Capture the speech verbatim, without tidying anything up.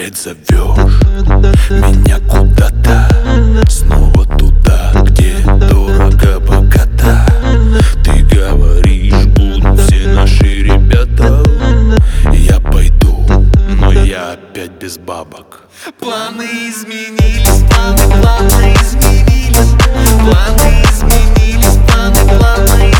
опять зовешь меня куда-то, снова туда, где дорого, богато. Ты говоришь, будут все наши ребята. Я пойду, но я опять без бабок. Планы изменились, планы, планы изменились. Планы изменились, планы, планы